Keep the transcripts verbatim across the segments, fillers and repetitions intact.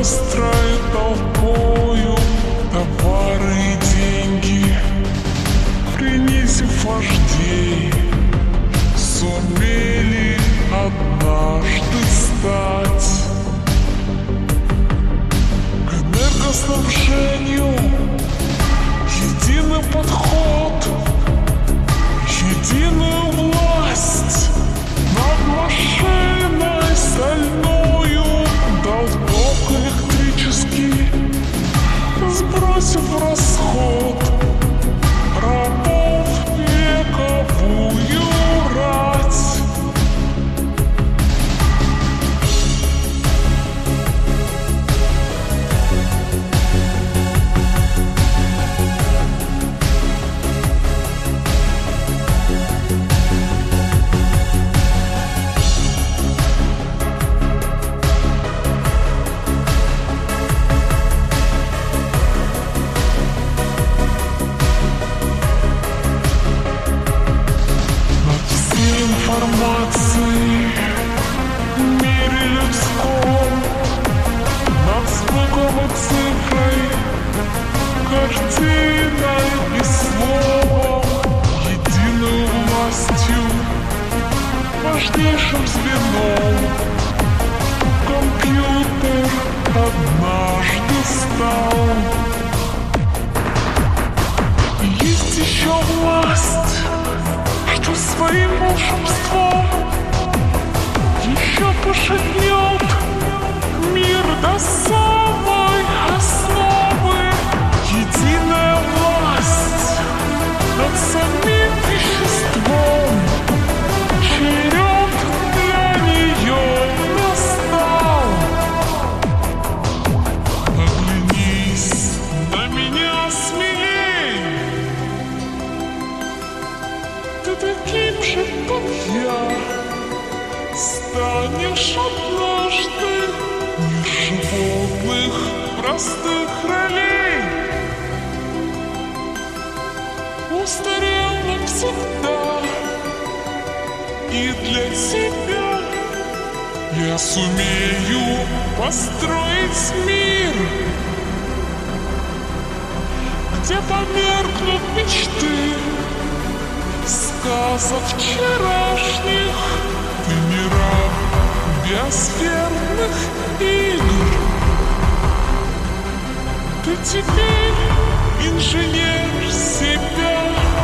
застраивает толпою товары и деньги, принизив вождей, сумели однажды стать к энергоснабжению. Единый подход, единая власть над машиной стальною дал ток электрический, сбросив в расход рабов вековую рать. Информации в мире людском, над звуком и цифрой, картиной и словом, единую властью, важнейшим звеном компьютер однажды стал. Есть еще власть, что своим волшебством еще пошатнет мир до самой основы. Единая власть над самим веществом, черед для нее настал. Оглянись на меня смелей, ты таким же, как я, станешь однажды мир животных простых ролей. Устарел навсегда, и для тебя я сумею построить мир, где померкнут мечты сказок вчерашних. Ты не раб биосферных игр, ты теперь инженер себя.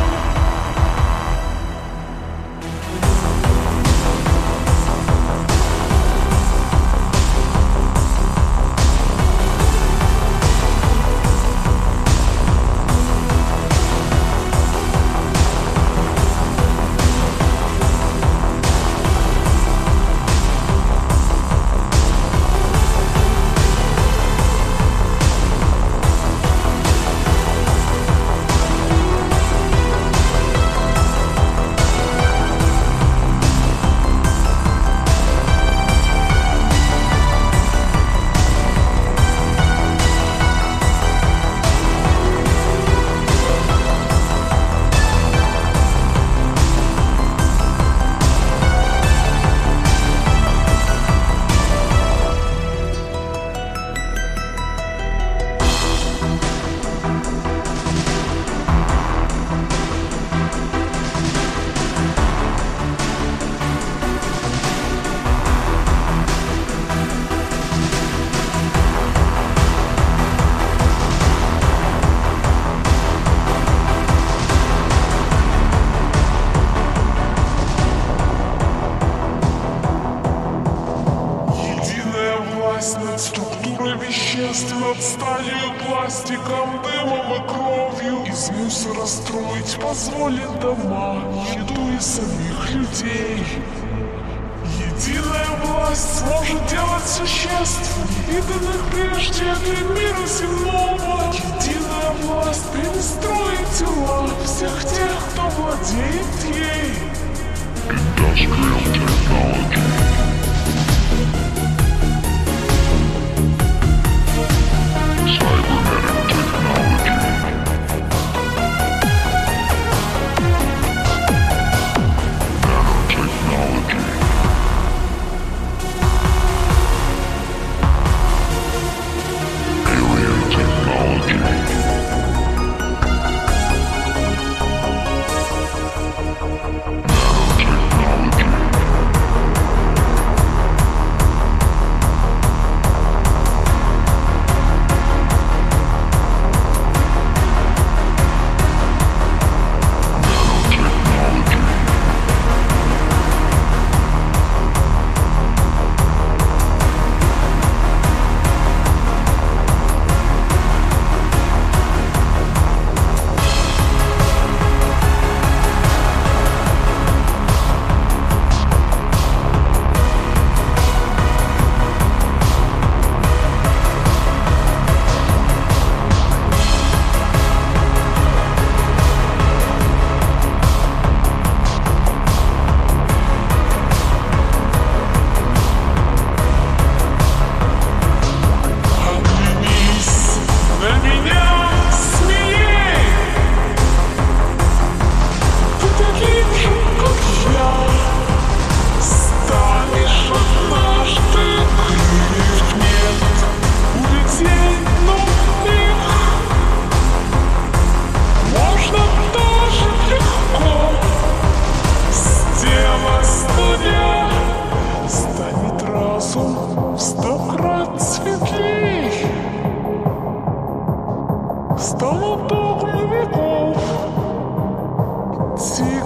Над структурой веществ, над сталью, пластиком, дымом и кровью. Из мусора строить позволит дома, еду и самих людей. Единая власть сможет делать существ, невиданных прежде для мира земного. Единая власть перестроит тела всех тех, кто владеет ей. Industrial technology. Cybernetic technology. Nanotechnology. See